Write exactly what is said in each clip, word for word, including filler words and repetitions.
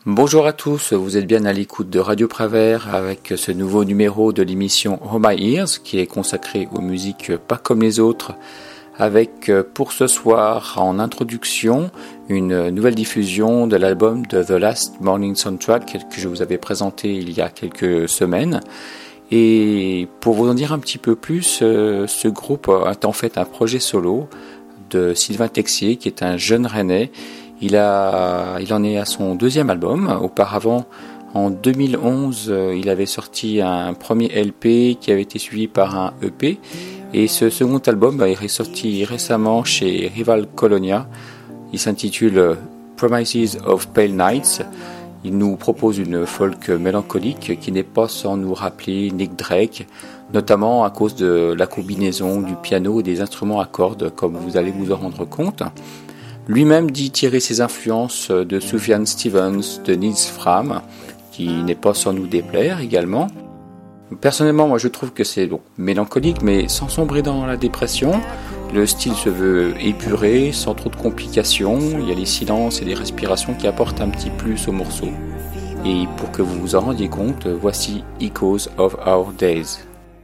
Bonjour à tous, vous êtes bien à l'écoute de Radio Prévert avec ce nouveau numéro de l'émission Oh My Ears qui est consacré aux musiques pas comme les autres, avec pour ce soir en introduction une nouvelle diffusion de l'album de The Last Morning Soundtrack que je vous avais présenté il y a quelques semaines. Et pour vous en dire un petit peu plus, ce groupe est en fait un projet solo de Sylvain Texier qui est un jeune Rennais. Il, a, il en est à son deuxième album. Auparavant, en deux mille onze, il avait sorti un premier L P qui avait été suivi par un E P. Et ce second album bah, il est sorti récemment chez Rival Colonia. Il s'intitule Promises of Pale Nights. Il nous propose une folk mélancolique qui n'est pas sans nous rappeler Nick Drake, notamment à cause de la combinaison du piano et des instruments à cordes, comme vous allez vous en rendre compte. Lui-même dit tirer ses influences de Sufjan Stevens, de Nils Fram, qui n'est pas sans nous déplaire également. Personnellement, moi je trouve que c'est bon, mélancolique, mais sans sombrer dans la dépression. Le style se veut épuré, sans trop de complications. Il y a les silences et les respirations qui apportent un petit plus au morceau. Et pour que vous vous en rendiez compte, voici Echoes of Our Days.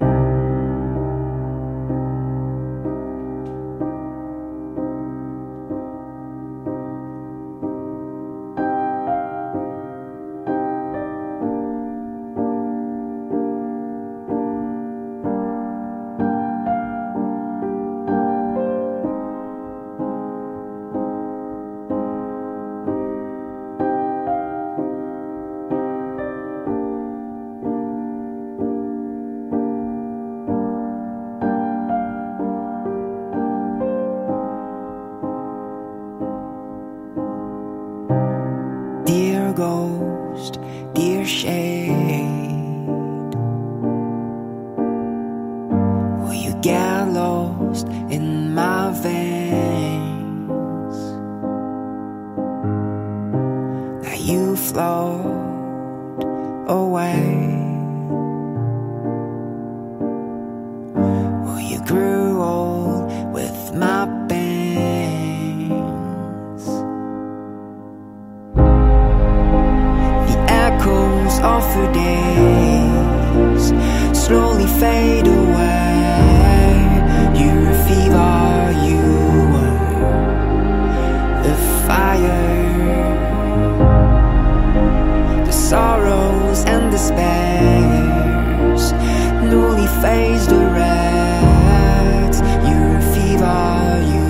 Ghost, dear shade, will you get lost in my veins? Now you float away. Will you grow old with my of her days slowly fade away. You're a fever, you were the fire. The sorrows and despairs newly phased the reds. You're a fever, you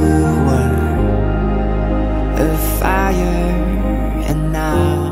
were a fire. And now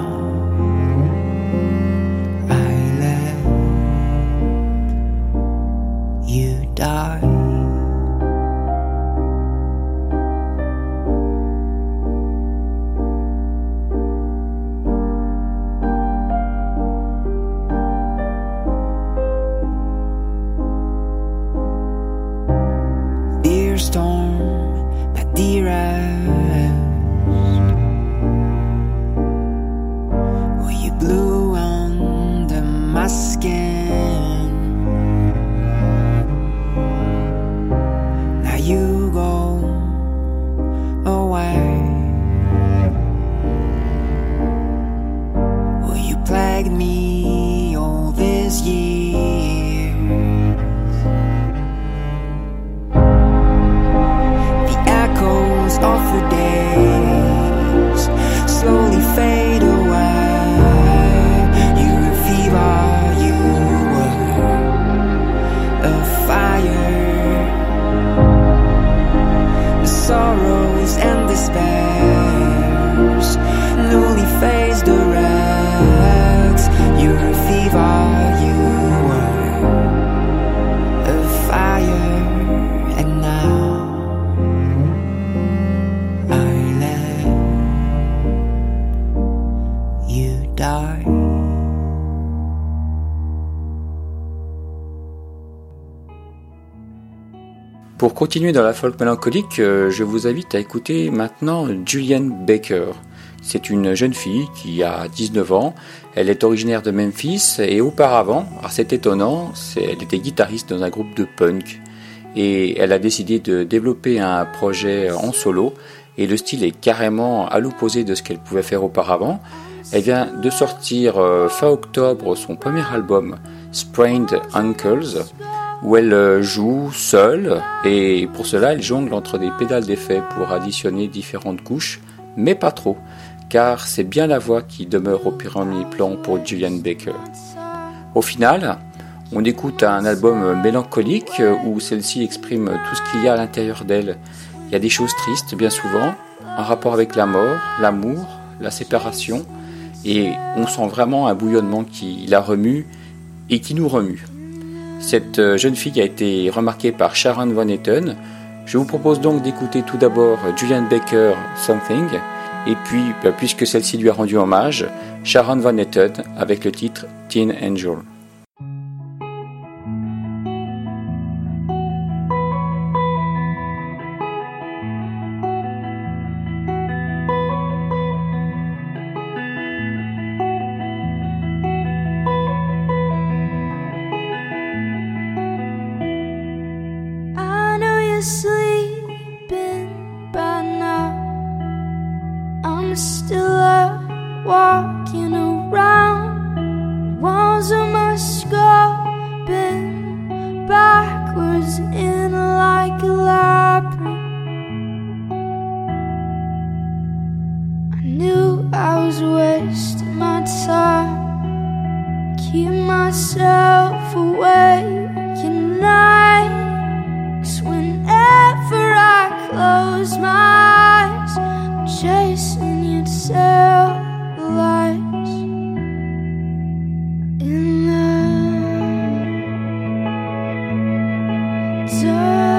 storm, my dearest, will you blue under my skin? Now you go away. Will you plague me all this year? Of her days slowly fade away. You're a fever, you were a fire. The sorrows and despairs newly phased the reds. You're a fever, you were a fire. And now Pour continuer dans la folk mélancolique, je vous invite à écouter maintenant Julianne Baker. C'est une jeune fille qui a dix-neuf ans, elle est originaire de Memphis et auparavant, alors c'est étonnant, c'est, elle était guitariste dans un groupe de punk et elle a décidé de développer un projet en solo et le style est carrément à l'opposé de ce qu'elle pouvait faire auparavant. Elle vient de sortir euh, fin octobre son premier album Sprained Ankles, où elle joue seule, et pour cela elle jongle entre des pédales d'effet pour additionner différentes couches, mais pas trop, car c'est bien la voix qui demeure au premier plan pour Julien Baker. Au final, on écoute un album mélancolique où celle-ci exprime tout ce qu'il y a à l'intérieur d'elle. Il y a des choses tristes bien souvent, en rapport avec la mort, l'amour, la séparation, et on sent vraiment un bouillonnement qui la remue et qui nous remue. Cette jeune fille a été remarquée par Sharon Van Etten. Je vous propose donc d'écouter tout d'abord Julien Baker Something, et puis, puisque celle-ci lui a rendu hommage, Sharon Van Etten avec le titre Teen Angel. Sleeping by now, I'm still up, walking around. Walls of my skull bend backwards in like a labyrinth. I knew I was wasting my time, keep myself awake at night. Whenever I close my eyes, I'm chasing your tail lights in the dark.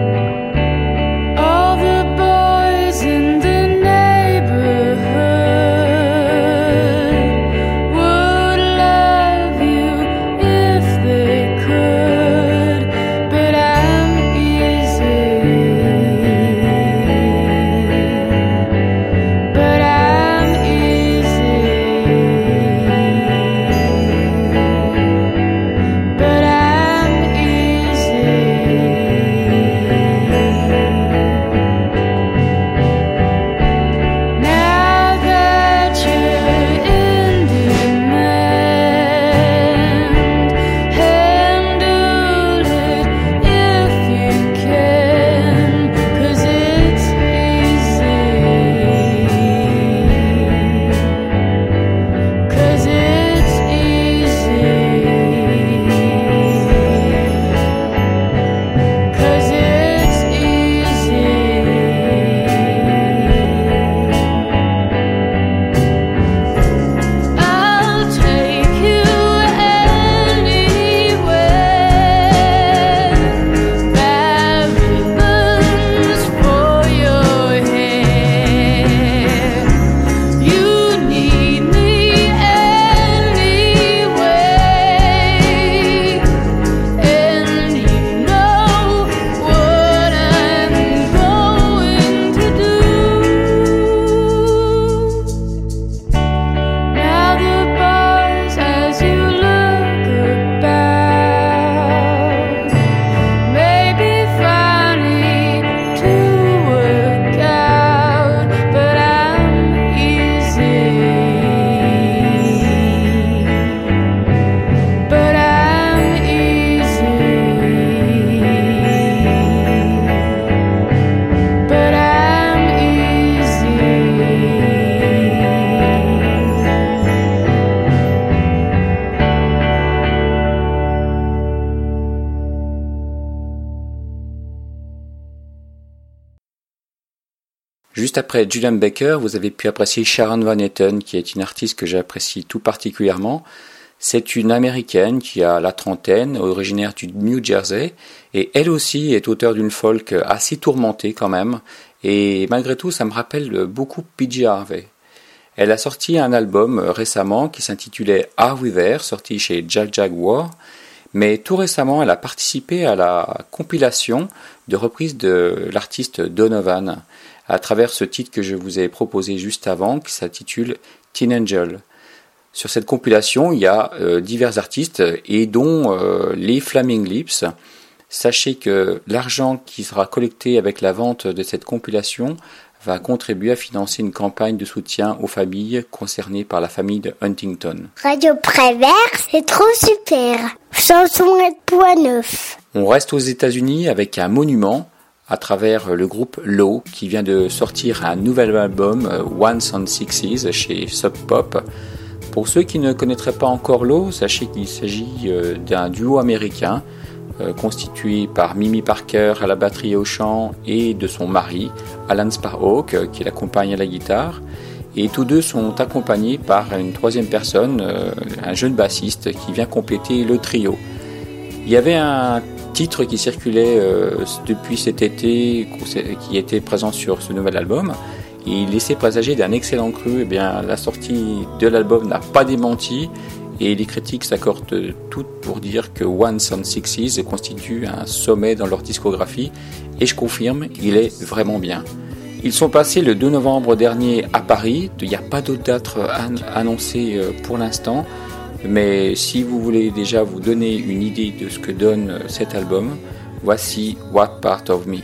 All the boys in the neighborhood Juste après Julian Baker, vous avez pu apprécier Sharon Van Etten, qui est une artiste que j'apprécie tout particulièrement. C'est une américaine qui a la trentaine, originaire du New Jersey, et elle aussi est auteure d'une folk assez tourmentée quand même, et malgré tout ça me rappelle beaucoup P J Harvey. Elle a sorti un album récemment qui s'intitulait Are We There, sorti chez Jack Jaguar, mais tout récemment elle a participé à la compilation de reprises de l'artiste Donovan, à travers ce titre que je vous ai proposé juste avant, qui s'intitule Teen Angel. Sur cette compilation, il y a euh, divers artistes, et dont euh, les Flaming Lips. Sachez que l'argent qui sera collecté avec la vente de cette compilation va contribuer à financer une campagne de soutien aux familles concernées par la famille de Huntington. Radio Prévert, c'est trop super. Chanson point neuf. On reste aux États-Unis avec un monument à travers le groupe Low qui vient de sortir un nouvel album Once on Sixes chez Sub Pop. Pour ceux qui ne connaîtraient pas encore Low, sachez qu'il s'agit d'un duo américain euh, constitué par Mimi Parker à la batterie et au chant et de son mari, Alan Sparhawk, euh, qui l'accompagne à la guitare. Et tous deux sont accompagnés par une troisième personne, euh, un jeune bassiste qui vient compléter le trio. Il y avait un titre qui circulait euh, depuis cet été, qui était présent sur ce nouvel album. Il laissait présager d'un excellent cru. Eh bien, la sortie de l'album n'a pas démenti et les critiques s'accordent toutes pour dire que Once on Sixes constitue un sommet dans leur discographie et je confirme, il est vraiment bien. Ils sont passés le deux novembre dernier à Paris. Il n'y a pas d'autres dates annoncées pour l'instant, mais si vous voulez déjà vous donner une idée de ce que donne cet album, voici What Part of Me.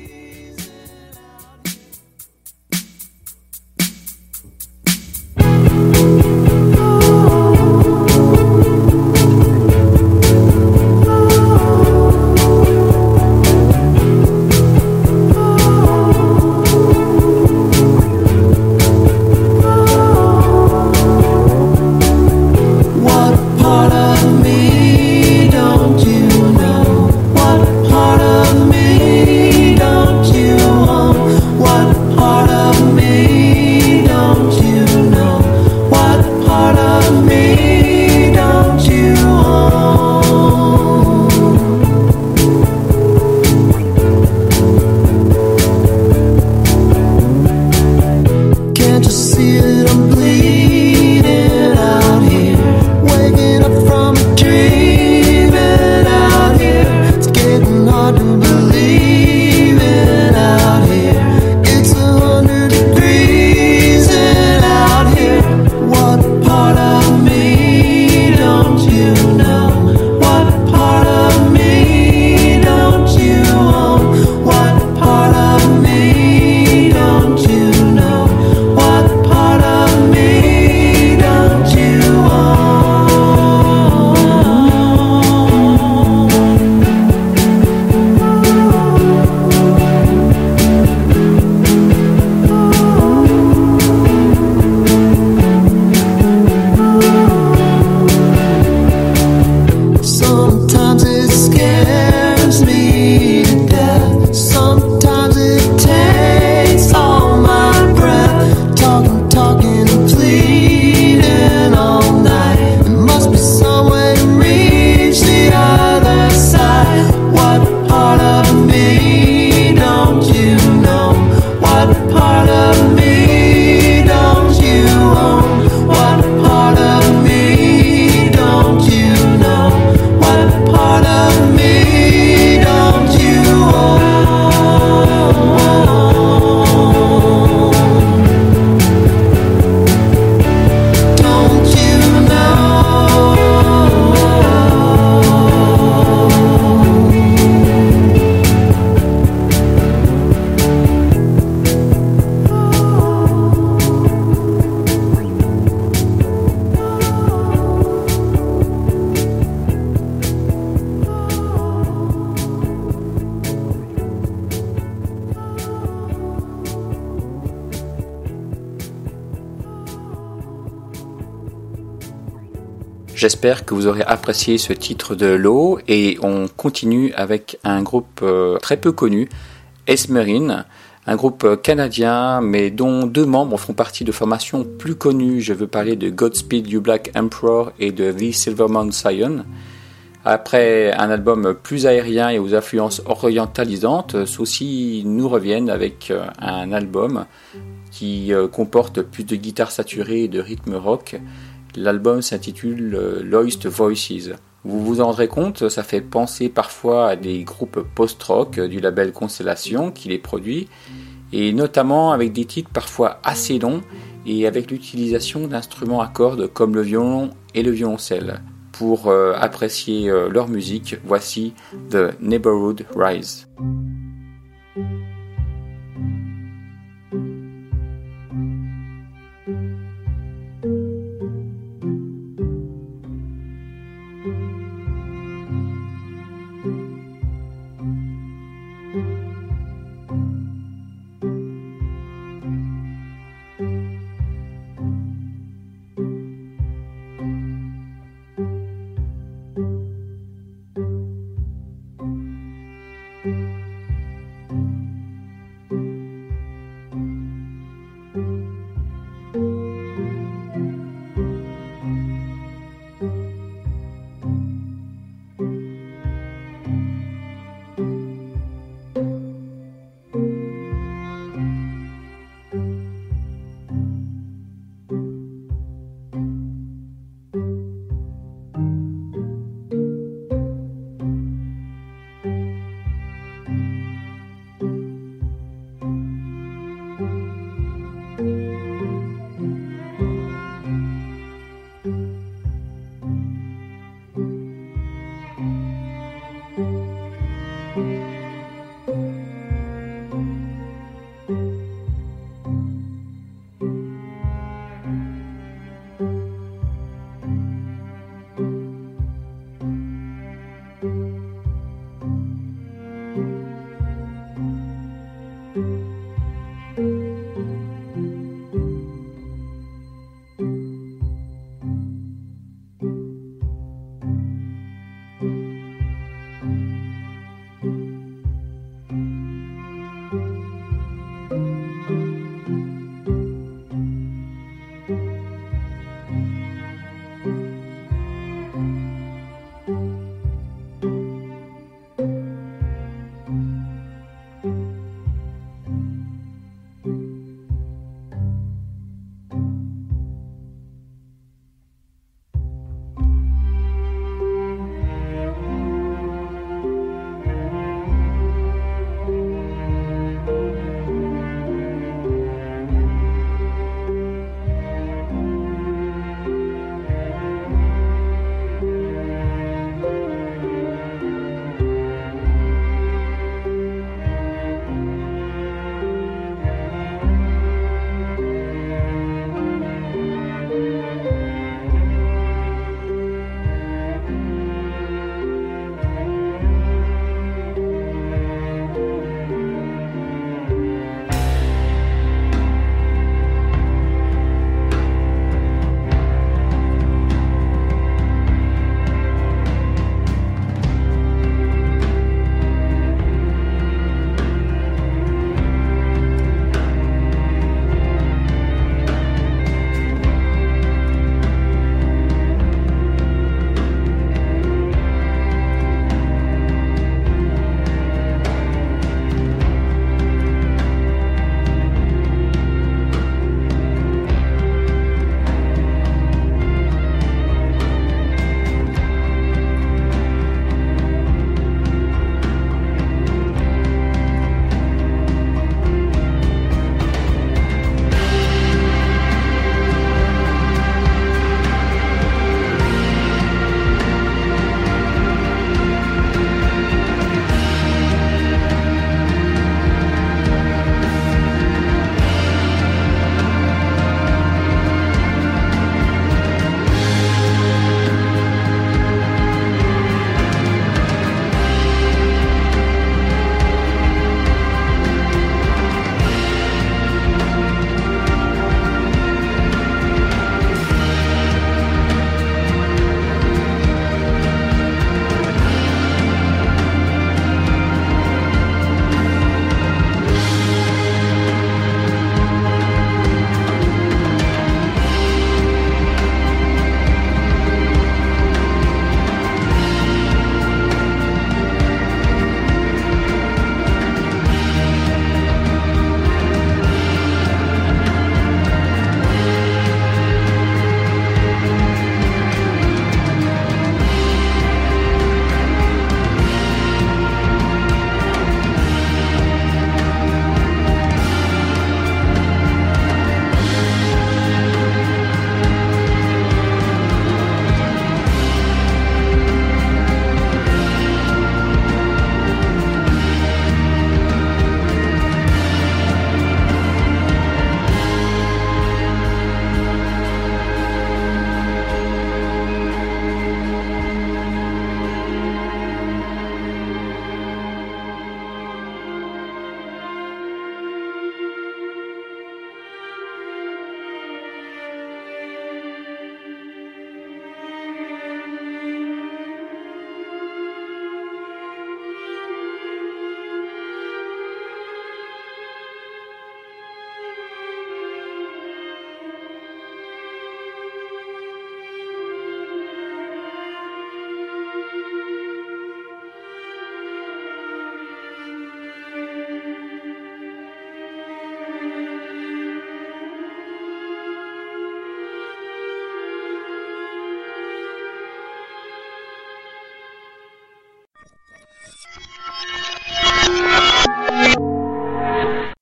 J'espère que vous aurez apprécié ce titre de Low et on continue avec un groupe euh, très peu connu, Esmerine, Un groupe canadien, mais dont deux membres font partie de formations plus connues. Je veux parler de Godspeed You Black Emperor et de The Silvermount Scion. Après un album plus aérien et aux influences orientalisantes, ceux-ci nous reviennent avec un album qui comporte plus de guitares saturées et de rythme rock. L'album s'intitule Lost Voices. Vous vous en rendrez compte, ça fait penser parfois à des groupes post-rock du label Constellation qui les produit, et notamment avec des titres parfois assez longs et avec l'utilisation d'instruments à cordes comme le violon et le violoncelle. Pour euh, apprécier euh, leur musique, voici The Neighborhood Rise.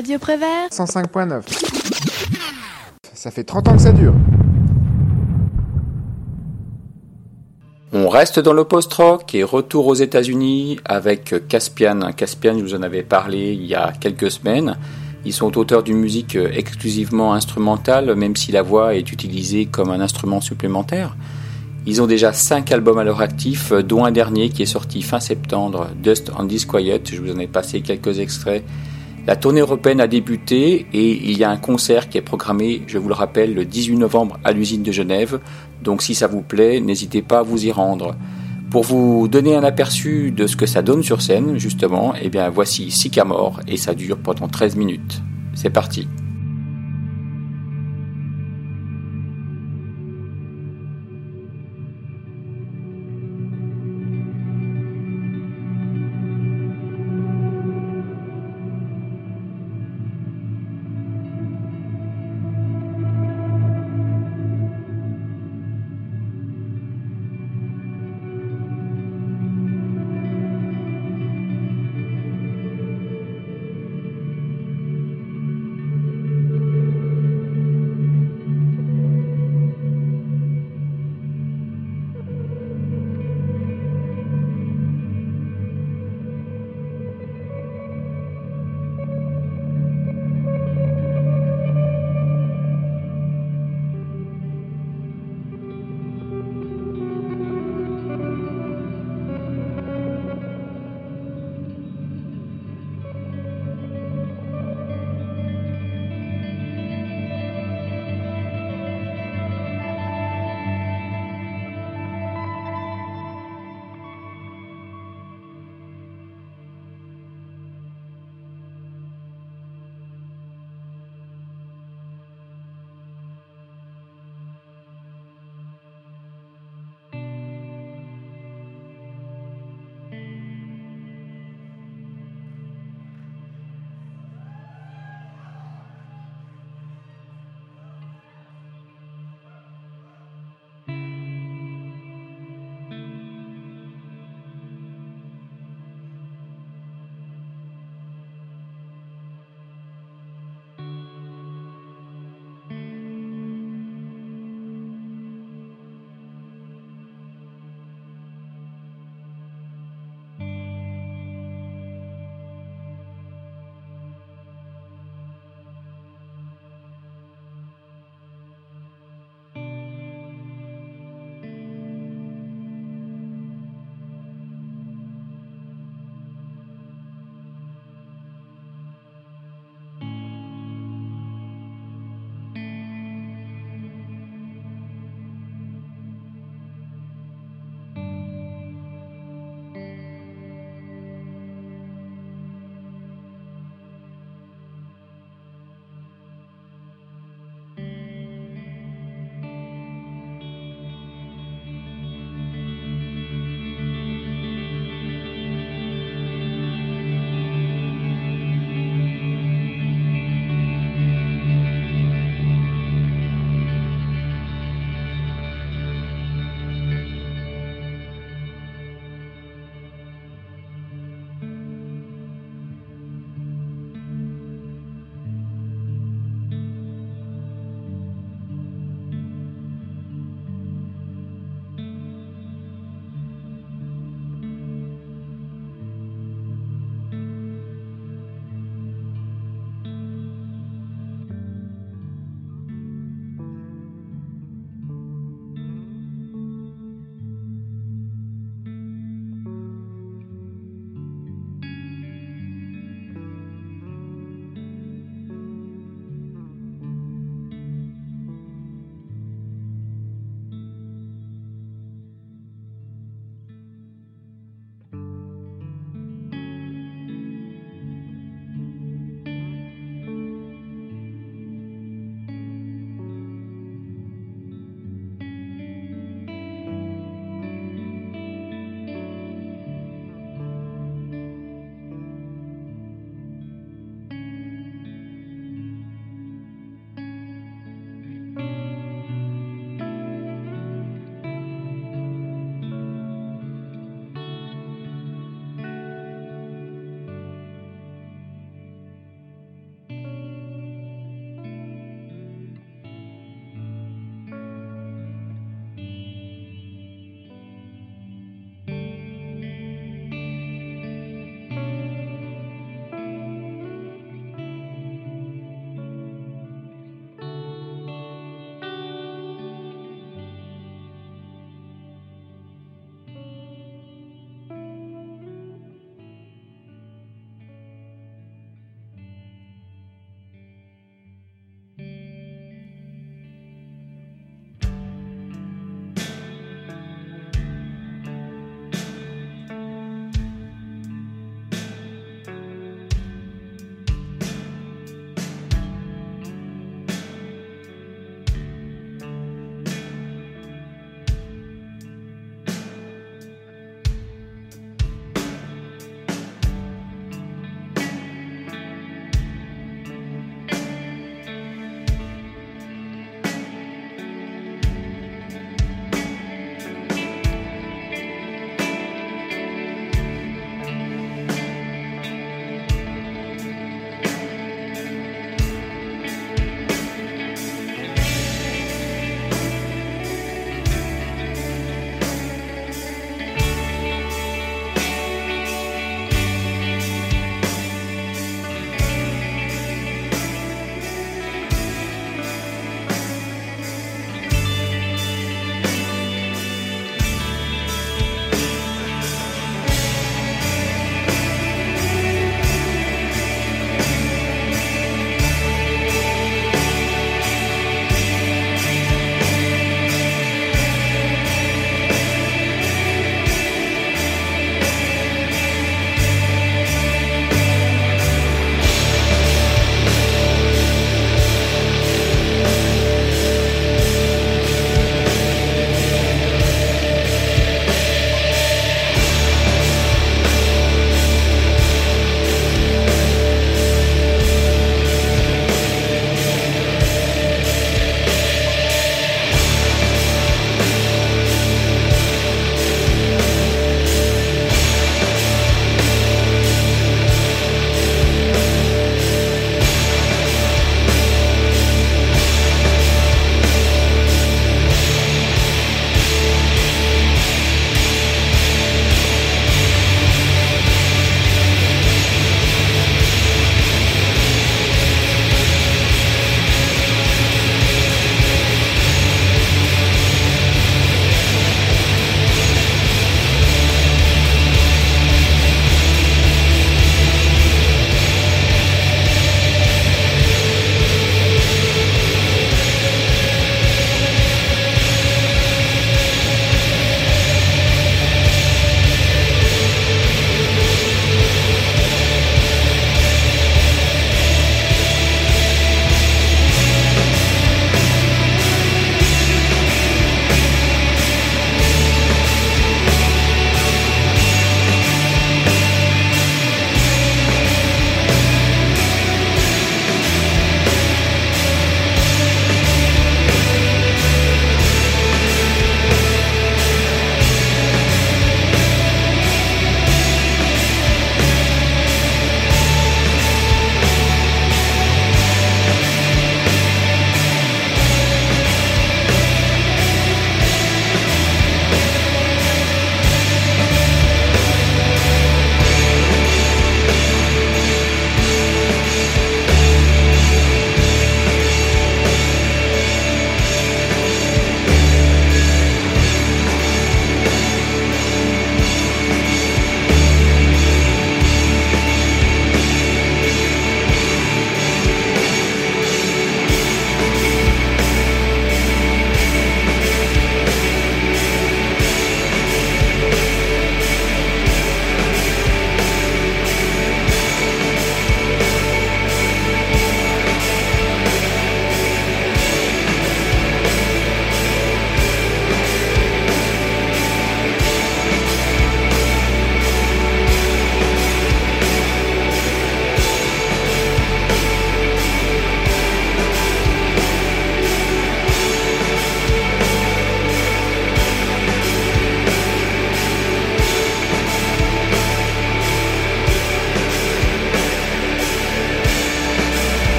Radio Prévert cent cinq point neuf. Ça fait trente ans que ça dure. On reste dans le post-rock et retour aux États-Unis avec Caspian. Caspian, je vous en avais parlé il y a quelques semaines. Ils sont auteurs d'une musique exclusivement instrumentale, même si la voix est utilisée comme un instrument supplémentaire. Ils ont déjà cinq albums à leur actif, dont un dernier qui est sorti fin septembre, Dust on Disquiet. Je vous en ai passé quelques extraits. La tournée européenne a débuté et il y a un concert qui est programmé, je vous le rappelle, le dix-huit novembre à l'usine de Genève. Donc si ça vous plaît, n'hésitez pas à vous y rendre. Pour vous donner un aperçu de ce que ça donne sur scène, justement, eh bien voici Sycamore et ça dure pendant treize minutes. C'est parti.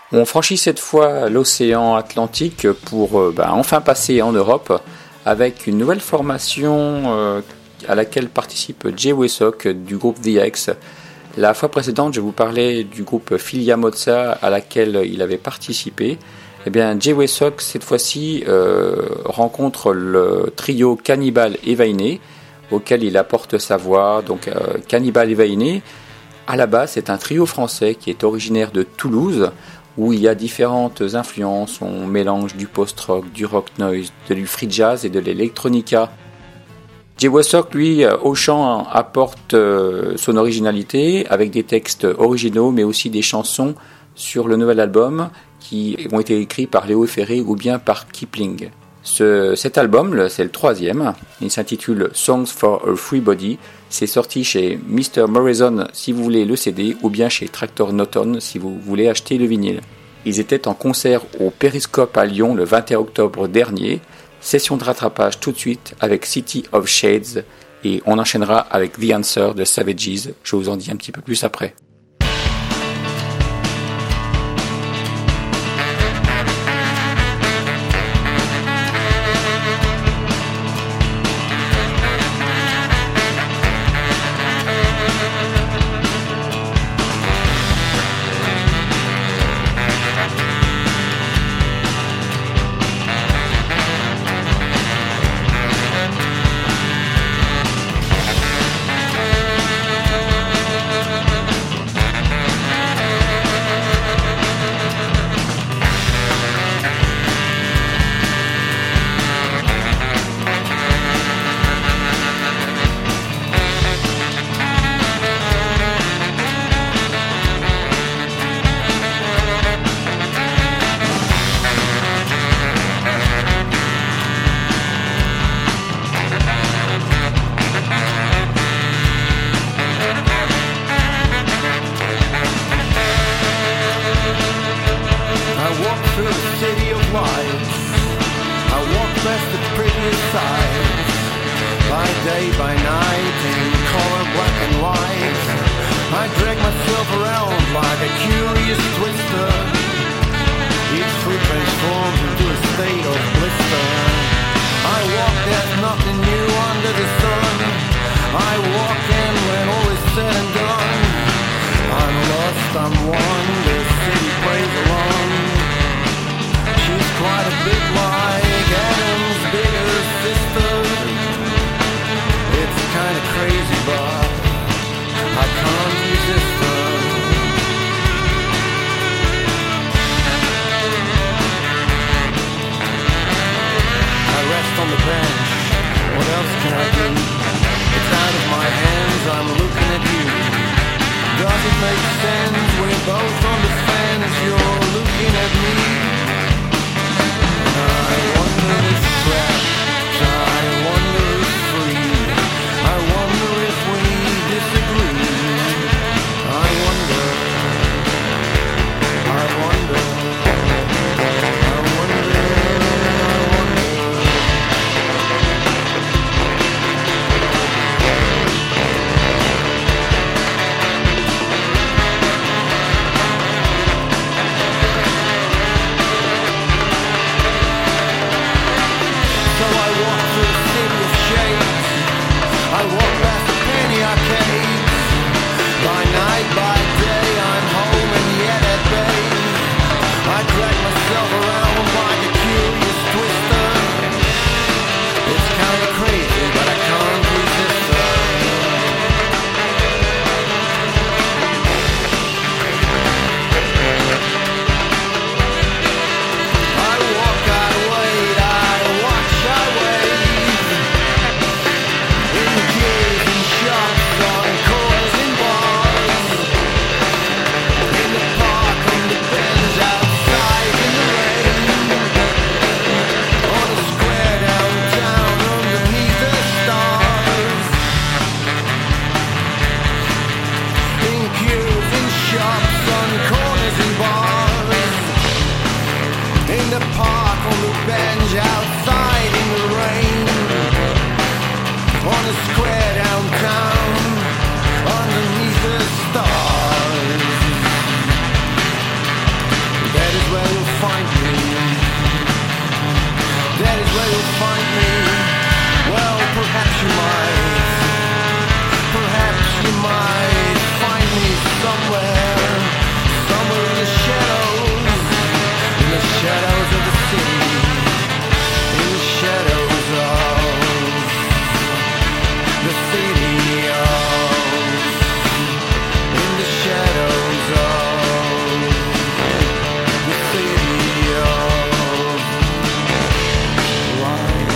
On franchit cette fois l'océan Atlantique pour euh, ben, enfin passer en Europe avec une nouvelle formation euh, à laquelle participe Jay Wessock du groupe The X. La fois précédente, je vous parlais du groupe Filia Mozza à laquelle il avait participé. Eh bien, Jay Wessock, cette fois-ci, euh, rencontre le trio Cannibal Evainé, auquel il apporte sa voix. Donc, euh, Cannibal Evainé, à la base, c'est un trio français qui est originaire de Toulouse, où il y a différentes influences. On mélange du post-rock, du rock noise, du free jazz et de l'electronica. Jay Wessock, lui, au chant, apporte euh, son originalité avec des textes originaux, mais aussi des chansons sur le nouvel album qui ont été écrits par Léo Ferré ou bien par Kipling. Ce, cet album, c'est le troisième, il s'intitule Songs for a Free Body. C'est sorti chez mister Morrison si vous voulez le C D ou bien chez Tractor Norton si vous voulez acheter le vinyle. Ils étaient en concert au Périscope à Lyon le vingt et un octobre dernier. Session de rattrapage tout de suite avec City of Shades et on enchaînera avec The Answer de Savages. Je vous en dis un petit peu plus après. find me. That is where you'll find me. Well, perhaps you might. Perhaps you might find me somewhere. Somewhere in the shadows. In the shadows of the city. In the shadows of the city. In the shadows of the city of light.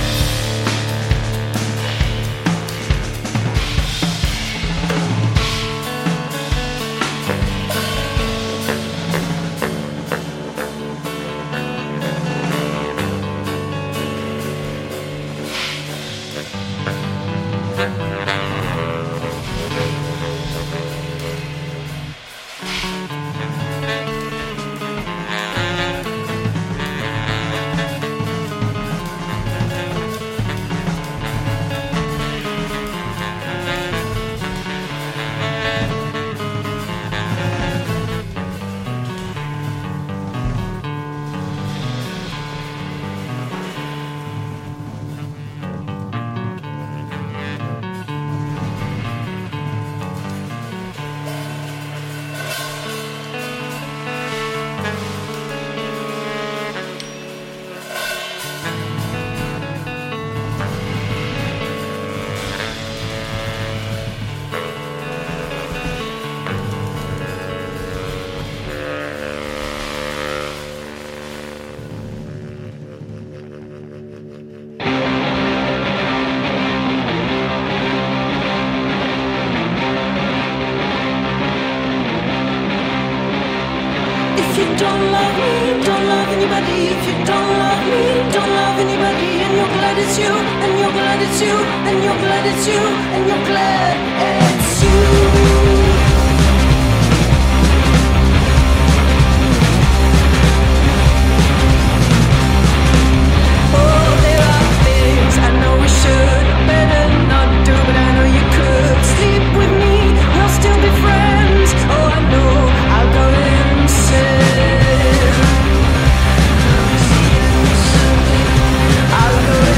Don't love me, don't love anybody. If you don't love me, don't love anybody. And you're glad it's you, and you're glad it's you, and you're glad it's you, and you're glad it's you.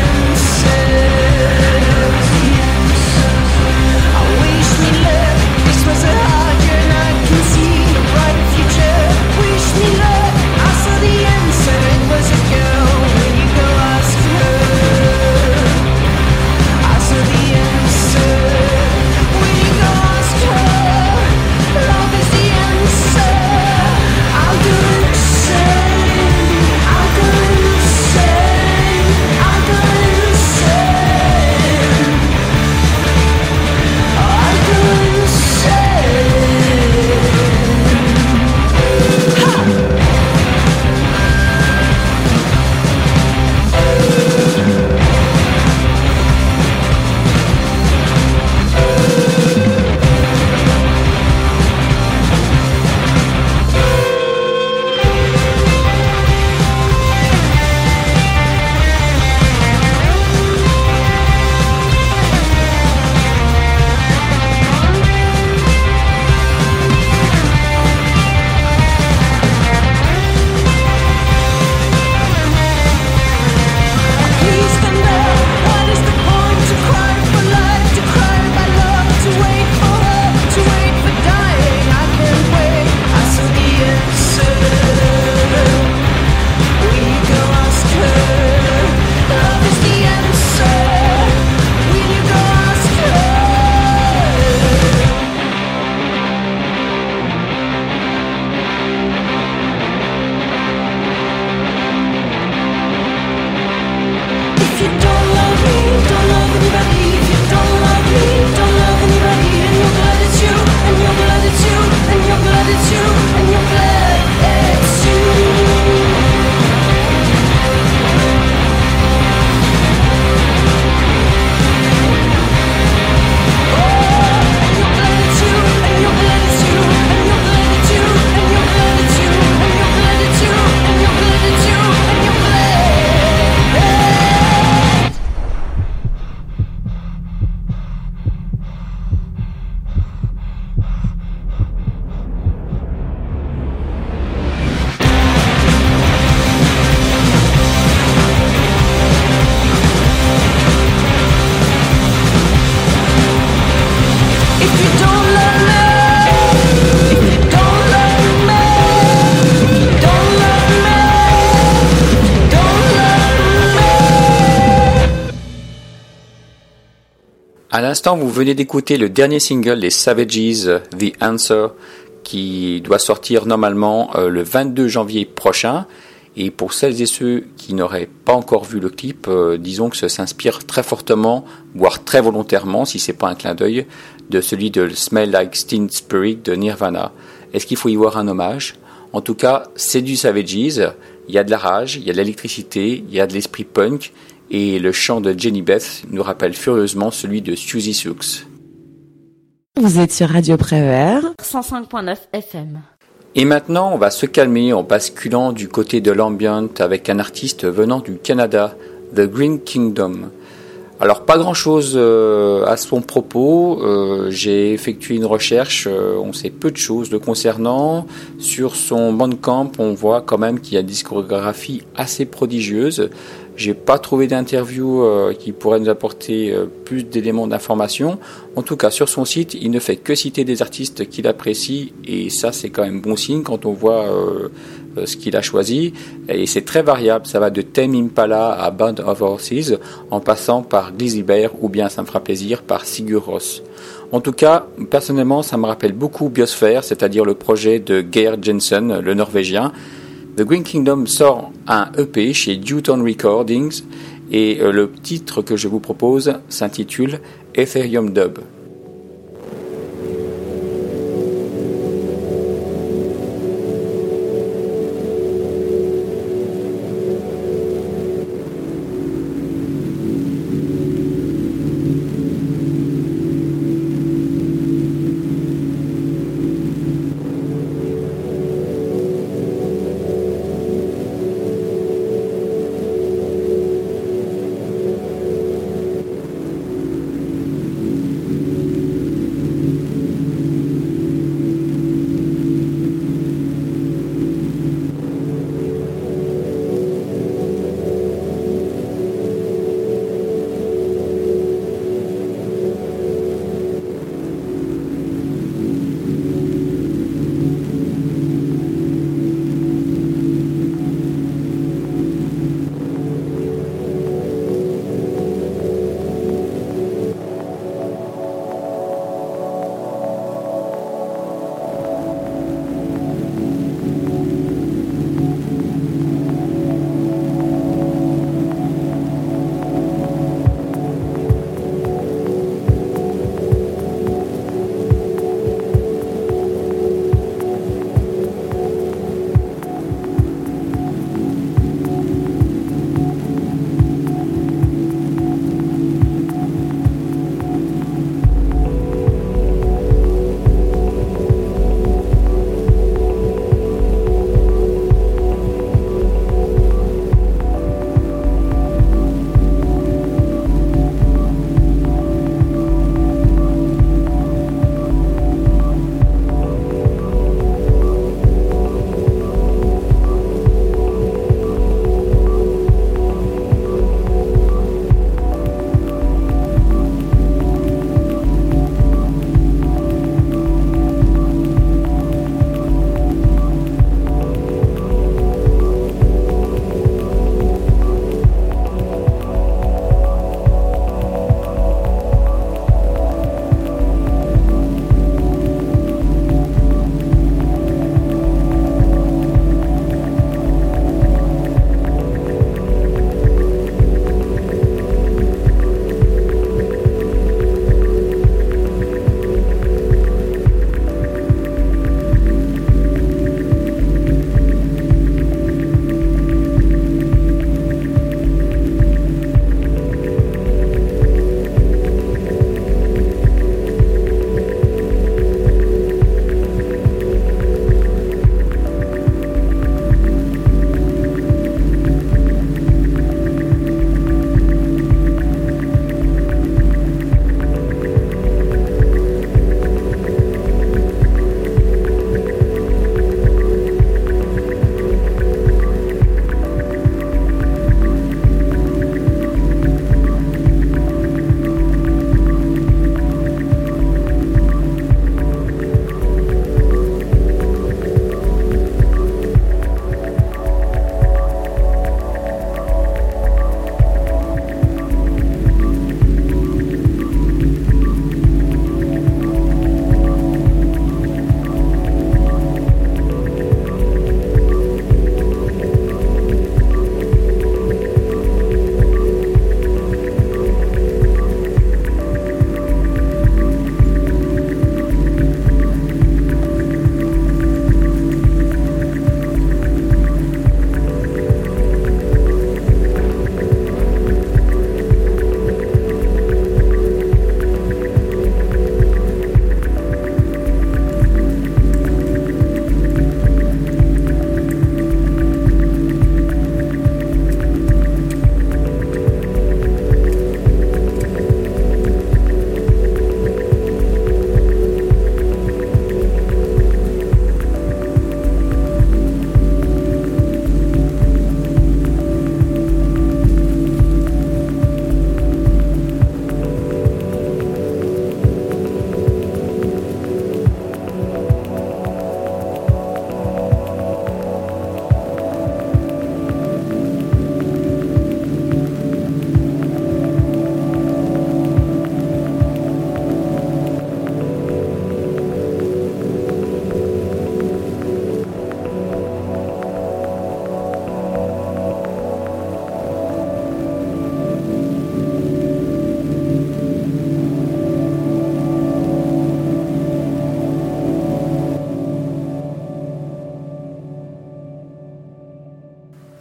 I wish we lived À l'instant, vous venez d'écouter le dernier single des Savages, The Answer, qui doit sortir normalement euh, le vingt-deux janvier prochain. Et pour celles et ceux qui n'auraient pas encore vu le clip, euh, disons que ça s'inspire très fortement, voire très volontairement, si c'est pas un clin d'œil, de celui de Smell Like Teen Spirit de Nirvana. Est-ce qu'il faut y voir un hommage ? En tout cas, c'est du Savages, il y a de la rage, il y a de l'électricité, il y a de l'esprit punk, et le chant de Jenny Beth nous rappelle furieusement celui de Suzy Sioux. Vous êtes sur Radio Prévert, cent cinq point neuf F M. Et maintenant, on va se calmer en basculant du côté de l'ambient avec un artiste venant du Canada, The Green Kingdom. Alors, pas grand-chose euh, à son propos. Euh, j'ai effectué une recherche, euh, on sait peu de choses le concernant. Sur son Bandcamp, on voit quand même qu'il y a une discographie assez prodigieuse. J'ai pas trouvé d'interview euh, qui pourrait nous apporter euh, plus d'éléments d'information. En tout cas, sur son site, il ne fait que citer des artistes qu'il apprécie, et ça, c'est quand même bon signe quand on voit euh, euh, ce qu'il a choisi. Et c'est très variable. Ça va de Tame Impala à Band of Horses, en passant par Glizzy Bear ou bien, ça me fera plaisir, par Sigur Rós. En tout cas, personnellement, ça me rappelle beaucoup Biosphere, c'est-à-dire le projet de Geir Jensen, le Norvégien. The Green Kingdom sort un E P chez Dewton Recordings et le titre que je vous propose s'intitule Ethereum Dub.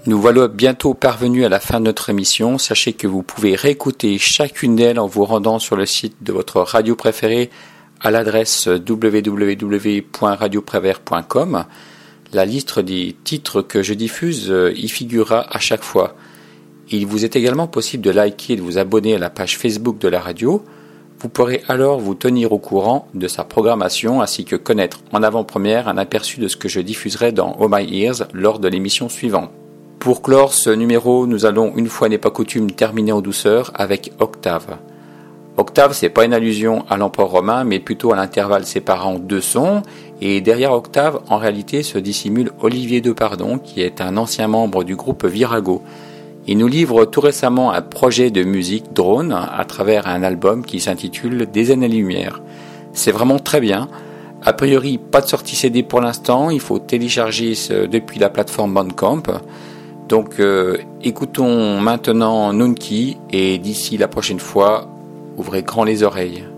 Nous voilà bientôt parvenus à la fin de notre émission. Sachez que vous pouvez réécouter chacune d'elles en vous rendant sur le site de votre radio préférée à l'adresse w w w point radio prévert point com. La liste des titres que je diffuse y figurera à chaque fois. Il vous est également possible de liker et de vous abonner à la page Facebook de la radio. Vous pourrez alors vous tenir au courant de sa programmation ainsi que connaître en avant-première un aperçu de ce que je diffuserai dans Oh My Ears lors de l'émission suivante. Pour clore ce numéro, nous allons une fois n'est pas coutume terminer en douceur avec Octave. Octave, c'est pas une allusion à l'empereur romain, mais plutôt à l'intervalle séparant deux sons. Et derrière Octave, en réalité, se dissimule Olivier Depardon, qui est un ancien membre du groupe Virago. Il nous livre tout récemment un projet de musique drone à travers un album qui s'intitule Des années-lumière. C'est vraiment très bien. A priori, pas de sortie C D pour l'instant. Il faut télécharger ce depuis la plateforme Bandcamp. Donc euh, écoutons maintenant Nunki et d'ici la prochaine fois, ouvrez grand les oreilles.